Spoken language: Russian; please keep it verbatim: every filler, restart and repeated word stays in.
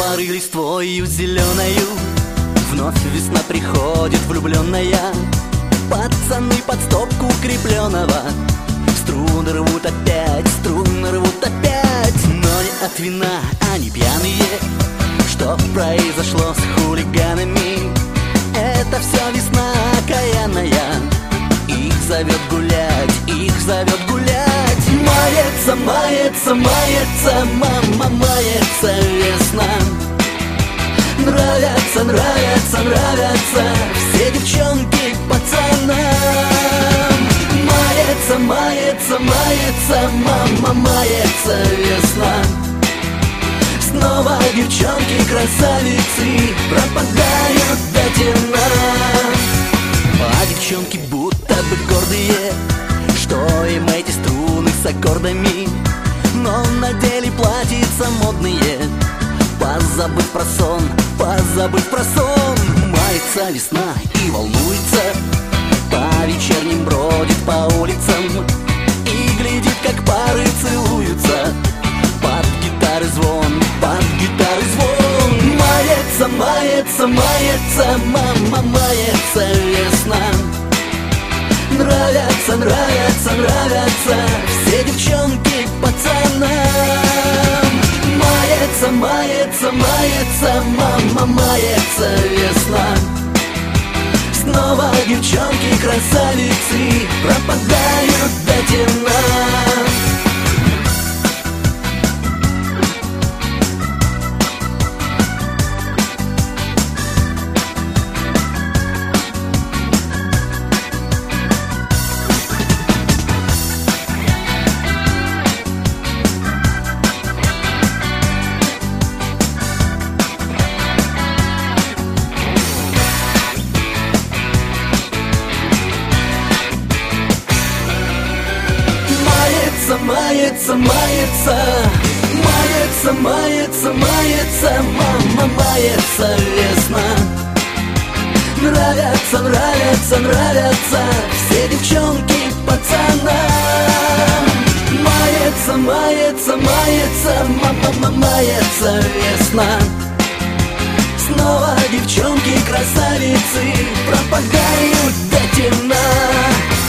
поры листвою зеленою вновь весна приходит влюбленная. Пацаны под стопку крепленого струны рвут опять, струны рвут опять. Но не от вина, они пьяные. Что произошло с хулиганами? Это все весна окаянная. Их зовет гулять, их зовет гулять. Мается, мается, мается, мама, мается весна. Нравятся, нравятся, нравятся все девчонки пацанам. Мается, мается, мается, мама, мается весна. Снова девчонки красавицы пропадают до темна. А девчонки будто бы гордые, что им эти струны с аккордами, но на деле платьица модные. Позабыть про сон, позабыть про сон. Мается весна и волнуется, по вечерним бродит по улицам и глядит, как пары целуются. Под гитары звон, под гитары звон. Мается, мается, мается, мама, мается весна. Нравятся, нравятся, нравятся все девчонки пацанам. Мается, мается, мается, мама, мается весна. Снова девчонки красавицы пропадают до темна. Мается, мается, мается, мается, мается, мама, мается весна. Нравятся, нравятся, нравятся все девчонки пацанам. Мается, мается, мается, мама, мается весна. Снова девчонки красавицы пропадают до темна.